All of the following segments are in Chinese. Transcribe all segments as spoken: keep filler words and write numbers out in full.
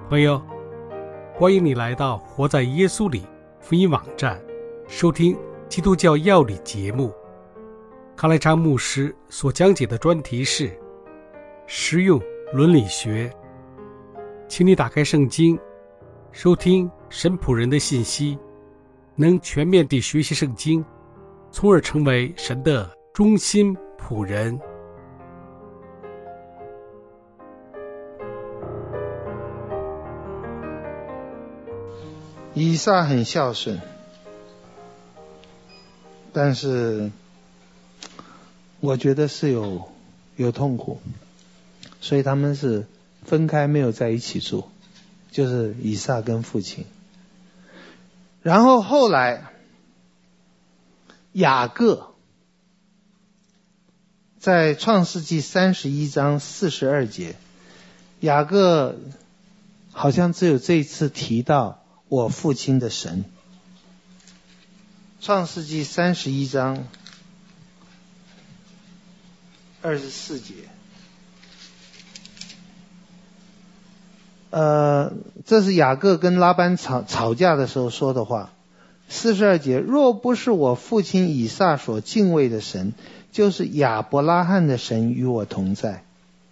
朋友，欢迎你来到活在耶稣里福音网站，收听基督教要理节目。康来昌牧师所讲解的专题是实用伦理学。请你打开圣经，收听神仆人的信息，能全面地学习圣经，从而成为神的忠心仆人。 以撒很孝顺，但是我觉得是有有痛苦，所以他们是分开没有在一起住，就是以撒跟父亲。然后后来雅各在创世纪三十一章四十二节，雅各好像只有这一次提到我父亲的神。创世纪三十一章二十四节，呃，这是雅各跟拉班吵吵架的时候说的话。四十二节，若不是我父亲以撒所敬畏的神，就是亚伯拉罕的神与我同在。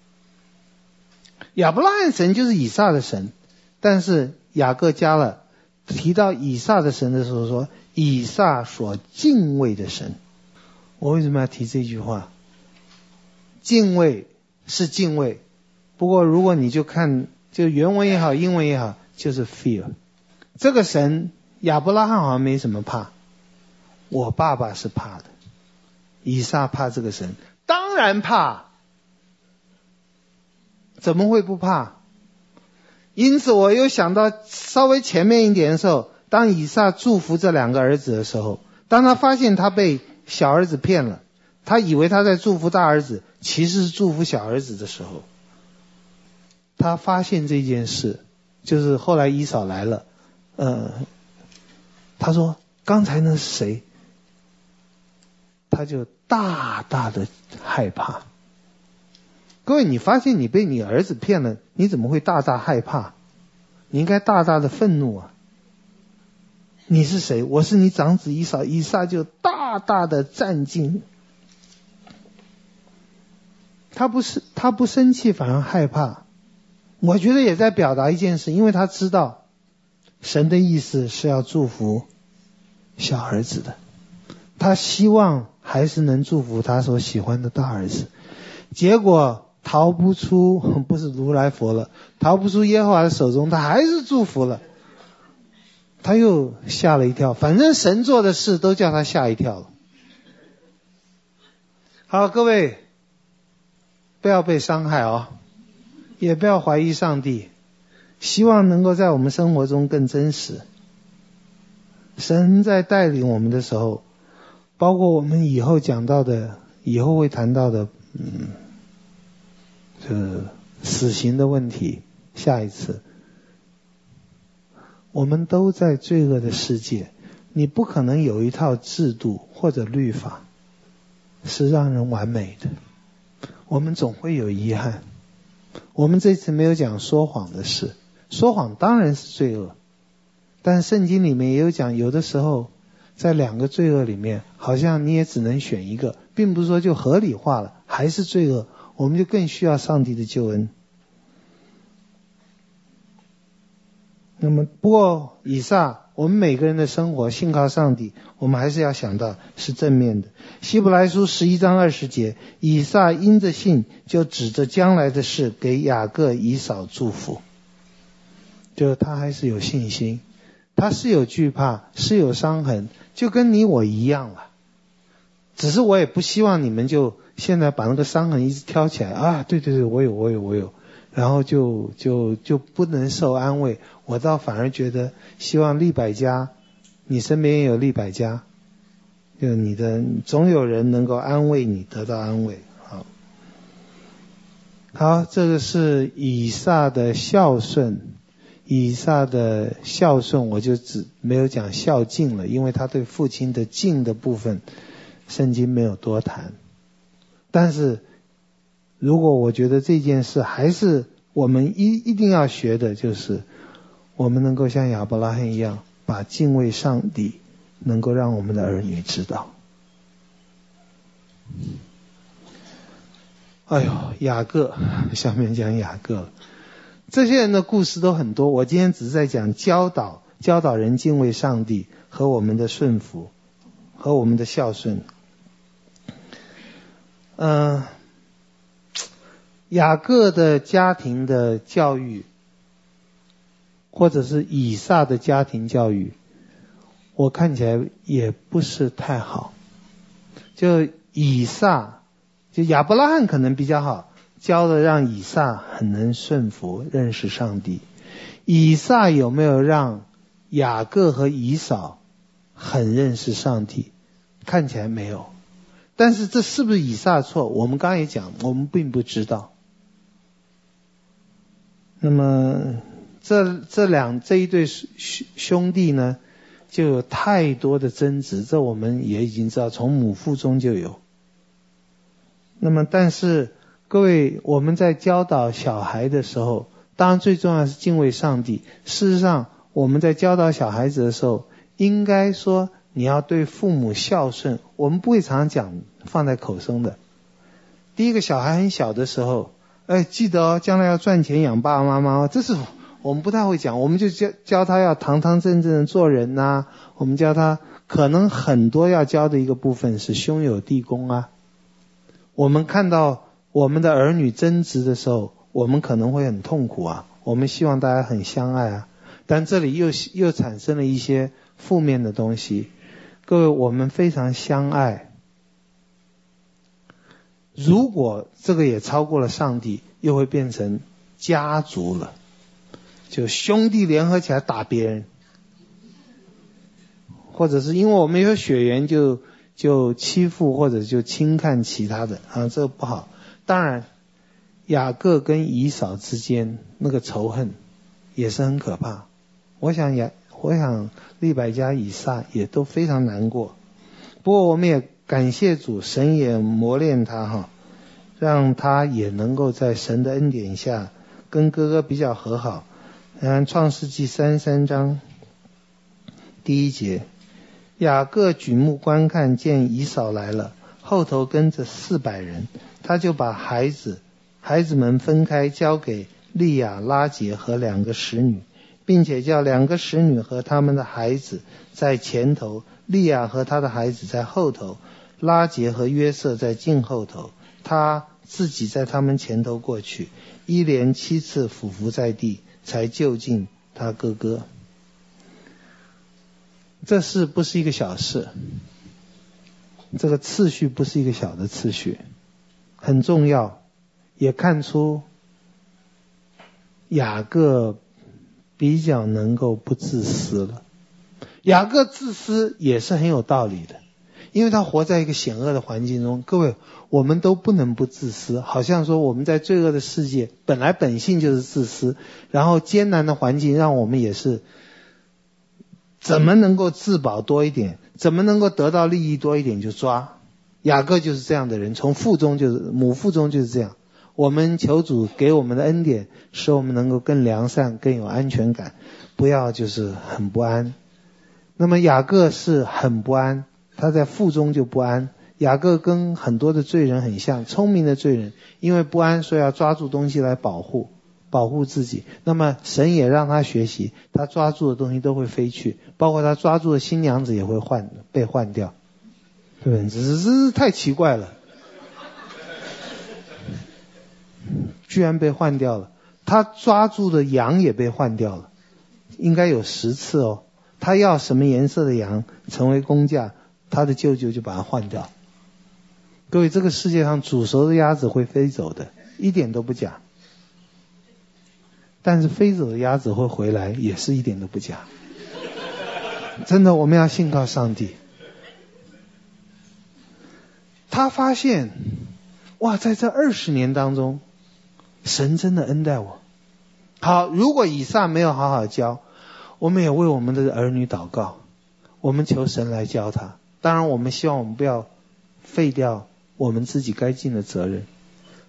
亚伯拉罕神就是以撒的神，但是雅各加了提到以撒的神的时候说以撒所敬畏的神。我为什么要提这句话？敬畏是敬畏，不过如果你就看就原文也好英文也好，就是 fear。 这个神亚伯拉罕好像没什么怕，我爸爸是怕的。以撒怕这个神？当然怕，怎么会不怕？因此我又想到稍微前面一点的时候，当以撒祝福这两个儿子的时候，当他发现他被小儿子骗了，他以为他在祝福大儿子，其实是祝福小儿子的时候，他发现这件事，就是后来以扫来了，呃，他说刚才那是谁？他就大大的害怕。各位，你发现你被你儿子骗了，你怎么会大大害怕？你应该大大的愤怒啊！你是谁？我是你长子以扫。以撒就大大的战惊，他不是他不生气，反而害怕。我觉得也在表达一件事，因为他知道神的意思是要祝福小儿子的，他希望还是能祝福他所喜欢的大儿子。结果逃不出，不是如来佛了，逃不出耶和华的手中，他还是祝福了。他又吓了一跳，反正神做的事都叫他吓一跳了。好，各位不要被伤害哦，也不要怀疑上帝，希望能够在我们生活中更真实。神在带领我们的时候，包括我们以后讲到的，以后会谈到的，嗯，这死刑的问题，下一次。我们都在罪恶的世界，你不可能有一套制度或者律法是让人完美的，我们总会有遗憾。我们这次没有讲说谎的事，说谎当然是罪恶，但圣经里面也有讲，有的时候在两个罪恶里面，好像你也只能选一个，并不是说就合理化了，还是罪恶，我们就更需要上帝的救恩。那么不过以撒，我们每个人的生活信靠上帝，我们还是要想到是正面的。希伯来书十一章二十节，以撒因着信就指着将来的事给雅各以扫祝福，就他还是有信心，他是有惧怕，是有伤痕，就跟你我一样了。只是我也不希望你们就现在把那个伤痕一直挑起来啊，对对对，我有我有我有，然后就就就不能受安慰。我倒反而觉得希望利百加，你身边也有利百加，就你的总有人能够安慰你，得到安慰。好，好，这个是以撒的孝顺。以撒的孝顺我就只没有讲孝敬了，因为他对父亲的敬的部分圣经没有多谈。但是如果我觉得这件事还是我们一一定要学的就是，我们能够像亚伯拉罕一样，把敬畏上帝能够让我们的儿女知道。哎呦，雅各，下面讲雅各，这些人的故事都很多，我今天只是在讲教导，教导人敬畏上帝和我们的顺服，和我们的孝顺。嗯、呃，雅各的家庭的教育，或者是以撒的家庭教育，我看起来也不是太好。就以撒，就亚伯拉罕可能比较好，教的让以撒很能顺服，认识上帝。以撒有没有让雅各和以扫很认识上帝？看起来没有。但是这是不是以撒的错？我们刚刚也讲，我们并不知道。那么这这两这一对兄弟呢，就有太多的争执，这我们也已经知道，从母腹中就有。那么但是各位，我们在教导小孩的时候，当然最重要是敬畏上帝。事实上我们在教导小孩子的时候，应该说你要对父母孝顺，我们不会常常讲放在口中的。第一个，小孩很小的时候，哎，记得哦，将来要赚钱养爸爸妈妈哦，这是我们不太会讲，我们就教教他要堂堂正正的做人呐、啊。我们教他可能很多要教的一个部分是兄友弟恭啊。我们看到我们的儿女争执的时候，我们可能会很痛苦啊，我们希望大家很相爱啊，但这里又又产生了一些负面的东西。各位，我们非常相爱，如果这个也超过了上帝，又会变成家族了，就兄弟联合起来打别人，或者是因为我们有血缘就就欺负或者就轻看其他的啊，这个不好。当然雅各跟以扫之间那个仇恨也是很可怕，我想雅我想利百加以撒也都非常难过。不过我们也感谢主，神也磨练他哈，让他也能够在神的恩典下跟哥哥比较和好。嗯，创世纪三十三章第一节，雅各举目观看，见以扫来了，后头跟着四百人，他就把孩子孩子们分开，交给利亚、拉结和两个使女，并且叫两个使女和他们的孩子在前头，利亚和他的孩子在后头，拉结和约瑟在近后头，他自己在他们前头过去，一连七次俯伏在地，才就近他哥哥。这事不是一个小事，这个次序不是一个小的次序，很重要，也看出雅各比较能够不自私了。雅各自私也是很有道理的，因为他活在一个险恶的环境中。各位，我们都不能不自私，好像说我们在罪恶的世界本来本性就是自私，然后艰难的环境让我们也是怎么能够自保多一点，怎么能够得到利益多一点就抓。雅各就是这样的人，从腹中就是母腹中就是这样。我们求主给我们的恩典，使我们能够更良善，更有安全感，不要就是很不安。那么雅各是很不安，他在腹中就不安。雅各跟很多的罪人很像，聪明的罪人因为不安，所以要抓住东西来保护保护自己。那么神也让他学习，他抓住的东西都会飞去，包括他抓住的新娘子也会换被换掉，对不对？只是这是太奇怪了，居然被换掉了。他抓住的羊也被换掉了，应该有十次哦。他要什么颜色的羊成为工价，他的舅舅就把它换掉。各位，这个世界上煮熟的鸭子会飞走的，一点都不假。但是飞走的鸭子会回来，也是一点都不假。真的，我们要信靠上帝。他发现，哇，在这二十年当中，神真的恩待我。好，如果以撒没有好好教，我们也为我们的儿女祷告，我们求神来教他。当然我们希望我们不要废掉我们自己该尽的责任。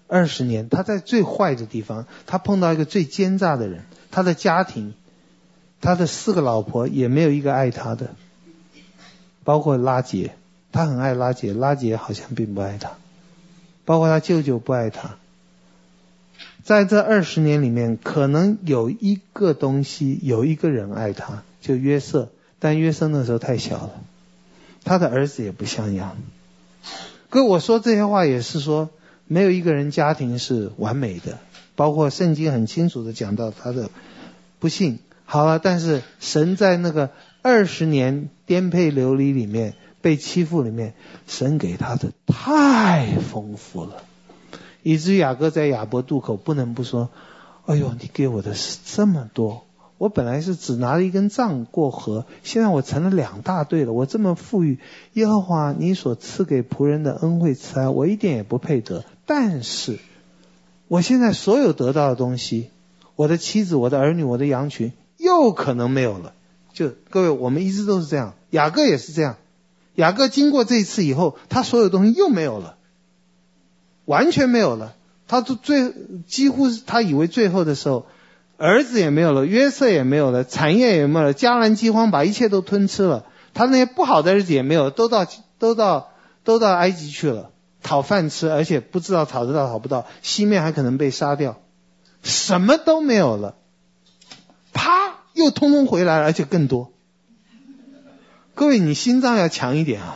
二十年，他在最坏的地方，他碰到一个最奸诈的人，他的家庭，他的四个老婆也没有一个爱他的，包括拉结，他很爱拉结，拉结好像并不爱他，包括他舅舅不爱他。在这二十年里面，可能有一个东西，有一个人爱他，就约瑟，但约瑟那时候太小了，他的儿子也不像样。各位，我说这些话也是说，没有一个人家庭是完美的，包括圣经很清楚的讲到他的不幸。好了，但是神在那个二十年颠沛流离里面，被欺负里面，神给他的太丰富了，以至于雅各在雅博渡口不能不说，哎呦，你给我的是这么多，我本来是只拿了一根杖过河，现在我成了两大队了，我这么富裕，耶和华你所赐给仆人的恩惠慈爱，我一点也不配得，但是我现在所有得到的东西，我的妻子，我的儿女，我的羊群又可能没有了。就各位，我们一直都是这样，雅各也是这样，雅各经过这一次以后，他所有东西又没有了，完全没有了。他最几乎是他以为最后的时候，儿子也没有了，约瑟也没有了，产业也没有了，迦南饥荒把一切都吞吃了，他那些不好的日子也没有，都到都到都到埃及去了，讨饭吃，而且不知道讨得到讨不到，西面还可能被杀掉，什么都没有了，啪又通通回来了，而且更多。各位，你心脏要强一点啊，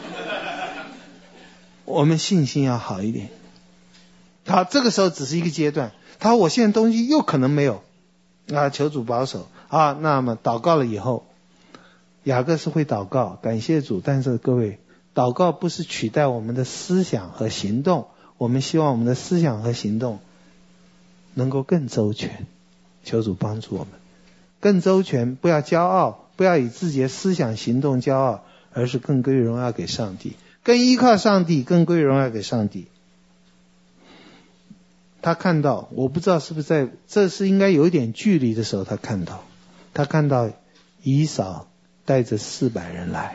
我们信心要好一点。好，这个时候只是一个阶段，他说我现在东西又可能没有啊，求主保守啊。那么祷告了以后，雅各是会祷告，感谢主，但是各位，祷告不是取代我们的思想和行动，我们希望我们的思想和行动能够更周全，求主帮助我们更周全，不要骄傲，不要以自己的思想行动骄傲，而是更归荣耀给上帝，更依靠上帝，更归荣耀给上帝。他看到，我不知道是不是在这是应该有一点距离的时候，他看到他看到以扫带着四百人来，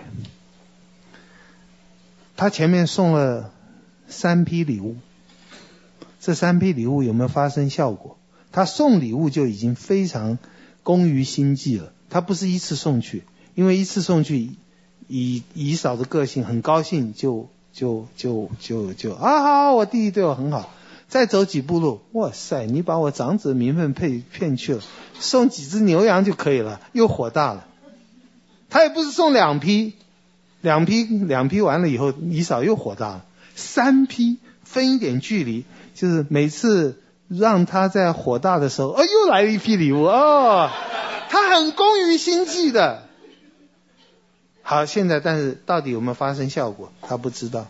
他前面送了三批礼物，这三批礼物有没有发生效果？他送礼物就已经非常工于心计了，他不是一次送去，因为一次送去以以扫的个性很高兴，就就就就就啊好，我弟弟对我很好，再走几步路，哇塞，你把我长子的名分骗骗去了，送几只牛羊就可以了，又火大了。他也不是送两批，两批两批完了以后，以扫又火大了，三批分一点距离，就是每次让他在火大的时候，哦，又来了一批礼物哦，他很工于心计的。好，现在但是到底有没有发生效果，他不知道。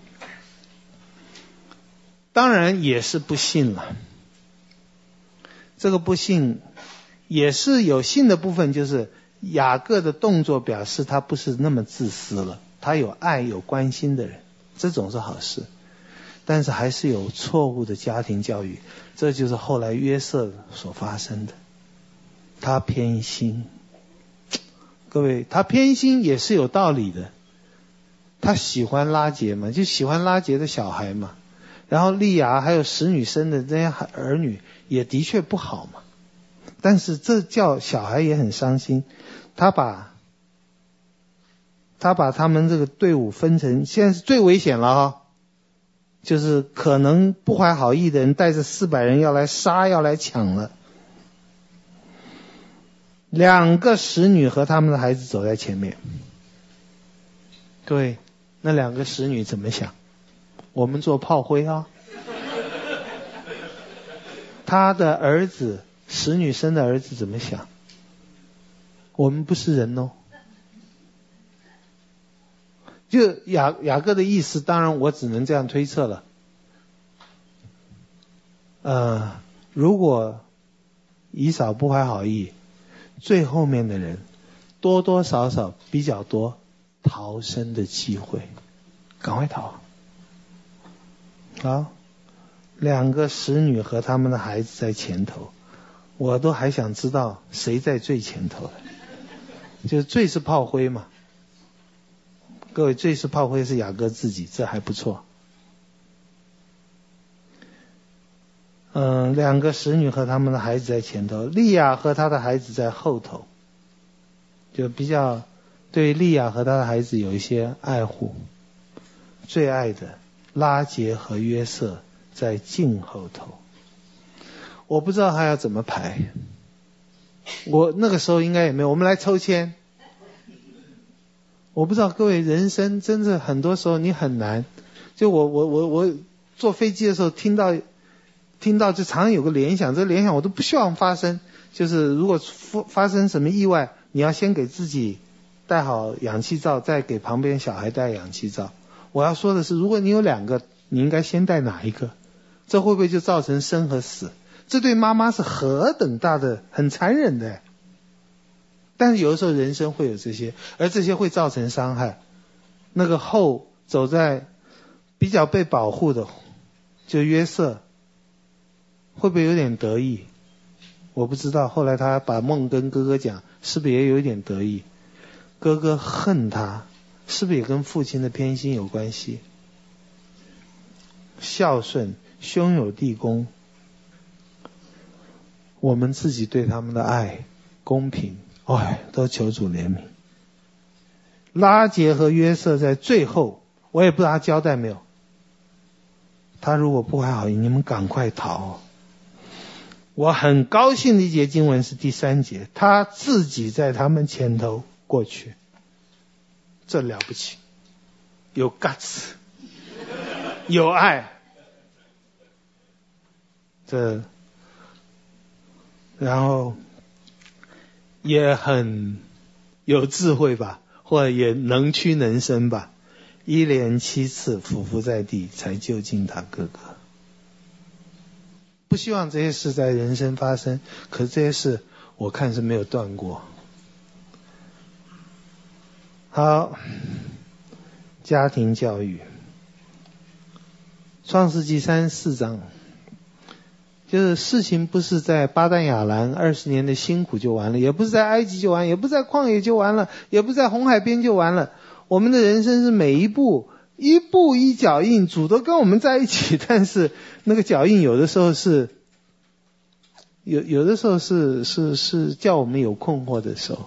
当然也是不信了，这个不信也是有信的部分，就是雅各的动作表示他不是那么自私了，他有爱有关心的人，这种是好事。但是还是有错误的家庭教育，这就是后来约瑟所发生的。他偏心，各位，他偏心也是有道理的，他喜欢拉结嘛，就喜欢拉结的小孩嘛，然后利亚还有使女生的这些儿女也的确不好嘛，但是这叫小孩也很伤心。他把他把他们这个队伍分成，现在是最危险了啊，就是可能不怀好意的人带着四百人要来杀要来抢了。两个使女和他们的孩子走在前面，各位，那两个使女怎么想？我们做炮灰啊！他的儿子，使女生的儿子怎么想？我们不是人哦。就雅雅各的意思，当然我只能这样推测了。呃，如果以扫不怀好意，最后面的人多多少少比较多逃生的机会，赶快逃。好，两个使女和他们的孩子在前头，我都还想知道谁在最前头的，就是最是炮灰嘛。各位，最是炮灰是雅各自己，这还不错。 嗯，两个使女和他们的孩子在前头，利亚和他的孩子在后头，就比较对利亚和他的孩子有一些爱护。最爱的拉结和约瑟在近后头。我不知道他要怎么排，我那个时候应该也没有。我们来抽签。我不知道各位，人生真的很多时候你很难。就我我我我坐飞机的时候听到听到就常常有个联想，这个联想我都不希望发生。就是如果发生什么意外，你要先给自己戴好氧气罩，再给旁边小孩戴氧气罩。我要说的是，如果你有两个，你应该先戴哪一个？这会不会就造成生和死？这对妈妈是何等大的很残忍的。但是有的时候人生会有这些，而这些会造成伤害。那个后走在比较被保护的，就约瑟，会不会有点得意？我不知道。后来他把梦跟哥哥讲，是不是也有一点得意？哥哥恨他，是不是也跟父亲的偏心有关系？孝顺，兄友弟恭，我们自己对他们的爱公平，哎，都求主怜悯。拉结和约瑟在最后，我也不知道他交代没有。他如果不怀好意，你们赶快逃。我很高兴的一节经文是第三节，他自己在他们前头过去，这了不起，有 guts， 有爱，这然后也很有智慧吧，或者也能屈能伸吧，一连七次俯伏在地才救进他哥哥。不希望这些事在人生发生，可是这些事我看是没有断过。好，家庭教育，创世纪三十四章，就是事情不是在巴旦亚兰二十年的辛苦就完了，也不是在埃及就完，也不是在旷野就完了，也不是在红海边就完了。我们的人生是每一步一步一脚印，主都跟我们在一起，但是那个脚印有的时候是有有的时候是是是叫我们有困惑的时候。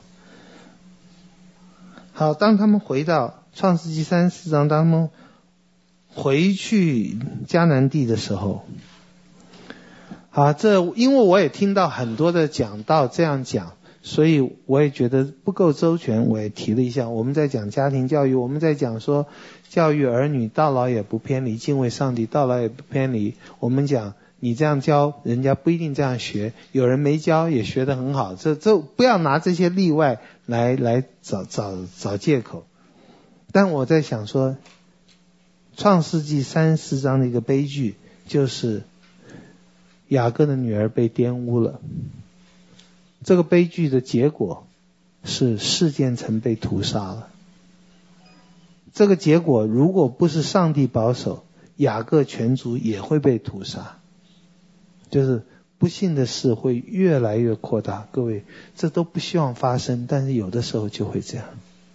好，当他们回到创世纪三十四章，当他们回去迦南地的时候，好，这因为我也听到很多的讲道这样讲，所以我也觉得不够周全，我也提了一下。我们在讲家庭教育，我们在讲说教育儿女到老也不偏离，敬畏上帝到老也不偏离。我们讲你这样教人家不一定这样学，有人没教也学得很好，这这不要拿这些例外来来找找找借口。但我在想说，创世纪三十四章的一个悲剧，就是雅各的女儿被玷污了。这个悲剧的结果是示剑城被屠杀了。这个结果如果不是上帝保守，雅各全族也会被屠杀。就是不幸的事会越来越扩大，各位，这都不希望发生，但是有的时候就会这样。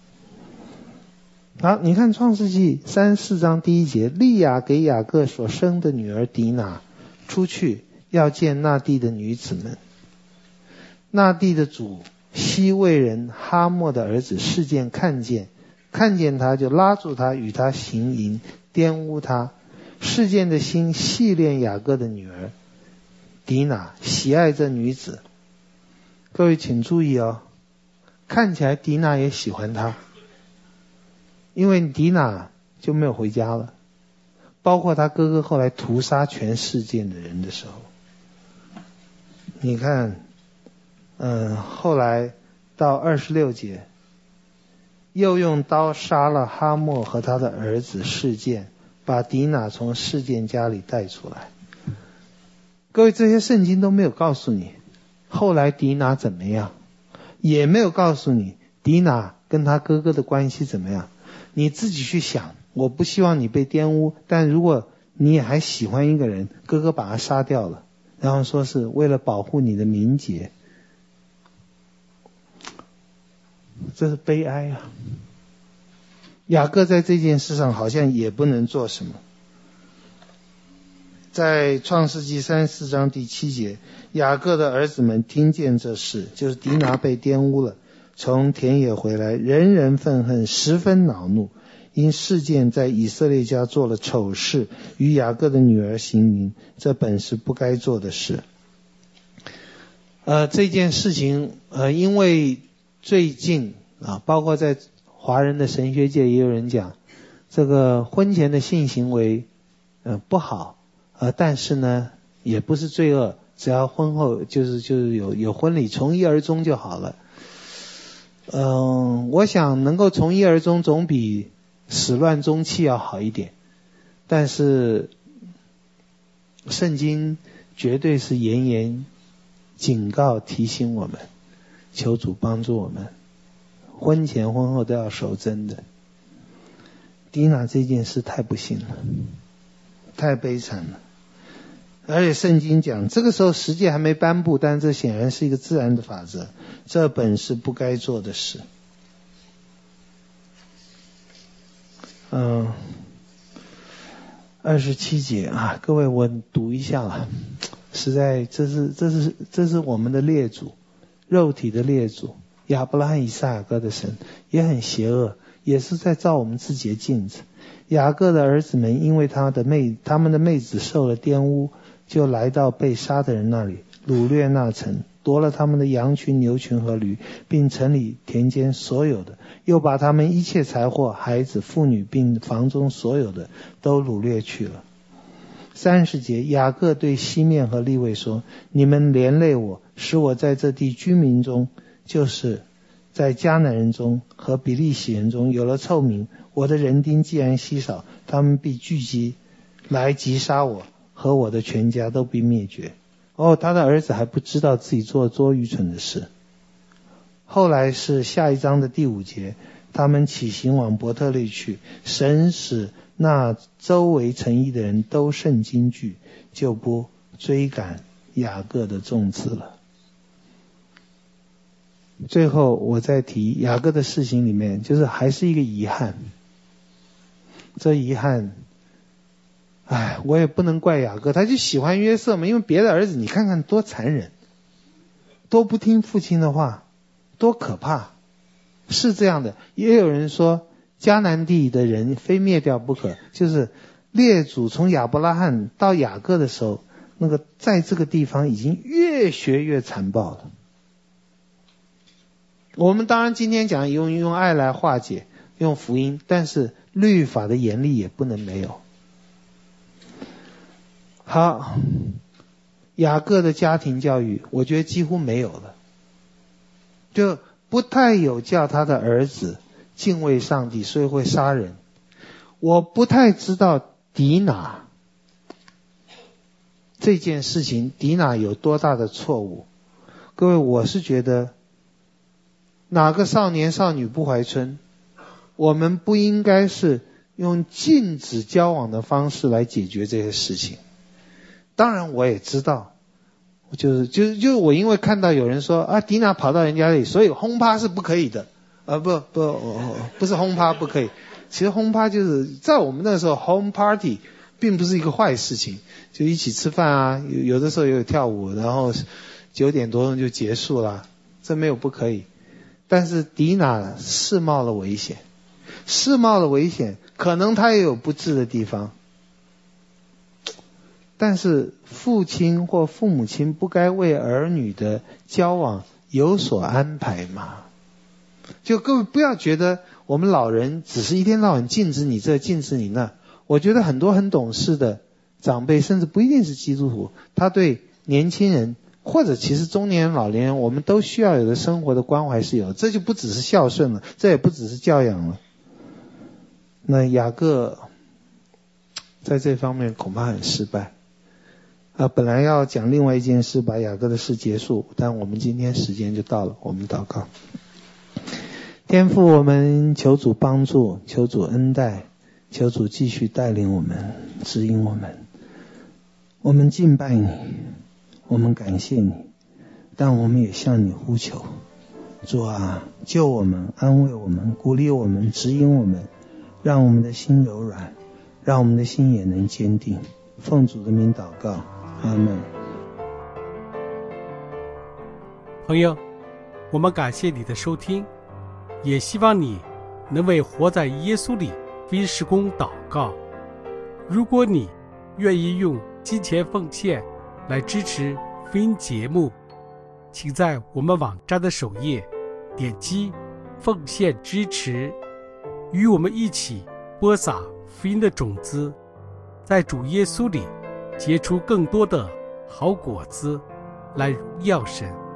好，你看创世纪三十四章第一节，利亚给雅各所生的女儿迪拿出去要见那地的女子们。那地的主西魏人哈莫的儿子示剑看见，看见他就拉住他与他行淫，玷污他。示剑的心细恋雅各的女儿迪拿，喜爱这女子。各位请注意哦，看起来迪拿也喜欢他，因为迪拿就没有回家了，包括他哥哥后来屠杀全世界的人的时候。你看嗯，后来到二十六节，又用刀杀了哈莫和他的儿子示剑，把迪拿从示剑家里带出来。各位，这些圣经都没有告诉你后来迪拿怎么样，也没有告诉你迪拿跟他哥哥的关系怎么样，你自己去想。我不希望你被玷污，但如果你也还喜欢一个人，哥哥把他杀掉了，然后说是为了保护你的名节，这是悲哀啊。雅各在这件事上好像也不能做什么。 在创世纪三十四章第七节，雅各的儿子们听见这事，就是迪拿被玷污了，从田野回来，人人愤恨，十分恼怒，因事件在以色列家做了丑事，与雅各的女儿行淫，这本是不该做的事。呃，这件事情，呃，因为最近啊，包括在华人的神学界也有人讲，这个婚前的性行为，呃，不好。呃，但是呢，也不是罪恶，只要婚后就是就是有有婚礼，从一而终就好了。嗯、呃，我想能够从一而终，总比始乱终弃要好一点。但是圣经绝对是严严警告提醒我们，求主帮助我们，婚前婚后都要守贞的。迪娜这件事太不幸了，太悲惨了。而且圣经讲，这个时候十诫还没颁布，但这显然是一个自然的法则，这本是不该做的事。嗯，二十七节啊，各位我读一下了，实在这是这是这是我们的列祖，肉体的列祖，亚伯拉罕、以撒、雅各的神，也很邪恶，也是在照我们自己的镜子。雅各的儿子们因为他的妹他们的妹子受了玷污，就来到被杀的人那里，掳掠那城，夺了他们的羊群、牛群和驴，并城里田间所有的，又把他们一切财货、孩子、妇女，并房中所有的都掳掠去了。三十节，雅各对西面和利未说：你们连累我，使我在这地居民中，就是在迦南人中和比利洗人中有了臭名。我的人丁既然稀少，他们必聚集来击杀我，和我的全家都必灭绝。哦，他的儿子还不知道自己做多愚蠢的事。后来是下一章的第五节，他们起行往伯特利去，神使那周围城邑的人都甚惊惧，就不追赶雅各的众子了。最后我再提雅各的事情里面，就是还是一个遗憾。这遗憾，哎，我也不能怪雅各，他就喜欢约瑟嘛，因为别的儿子你看看多残忍，多不听父亲的话，多可怕。是这样的，也有人说迦南地的人非灭掉不可，就是列祖从亚伯拉罕到雅各的时候，那个在这个地方已经越学越残暴了。我们当然今天讲用用爱来化解，用福音，但是律法的严厉也不能没有。好，雅各的家庭教育我觉得几乎没有了，就不太有叫他的儿子敬畏上帝，所以会杀人。我不太知道迪拿这件事情，迪拿有多大的错误。各位，我是觉得哪个少年少女不怀春，我们不应该是用禁止交往的方式来解决这些事情。当然我也知道，就是就是就是我因为看到有人说啊，迪娜跑到人家里，所以轰趴是不可以的，啊不不不是轰趴不可以。其实轰趴就是在我们那时候 home party 并不是一个坏事情，就一起吃饭啊，有有的时候也有跳舞，然后九点多钟就结束了，这没有不可以。但是迪娜是冒了危险，是冒了危险，可能他也有不智的地方。但是父亲或父母亲不该为儿女的交往有所安排吗？就各位不要觉得我们老人只是一天到晚禁止你这禁止你那，我觉得很多很懂事的长辈，甚至不一定是基督徒，他对年轻人或者其实中年人老年人，我们都需要有的生活的关怀是有的，这就不只是孝顺了，这也不只是教养了。那雅各在这方面恐怕很失败。啊，本来要讲另外一件事，把雅各的事结束，但我们今天时间就到了，我们祷告。天父，我们求主帮助，求主恩待，求主继续带领我们，指引我们。我们敬拜你，我们感谢你，但我们也向你呼求。主啊，救我们，安慰我们，鼓励我们，指引我们，让我们的心柔软，让我们的心也能坚定。 奉主的名祷告，阿们。 朋友，我们感谢你的收听，也希望你能为活在耶稣里福音事工祷告。如果你愿意用金钱奉献来支持福音节目，请在我们网站的首页点击奉献支持，与我们一起播撒福音的种子，在主耶稣里结出更多的好果子，来荣耀神。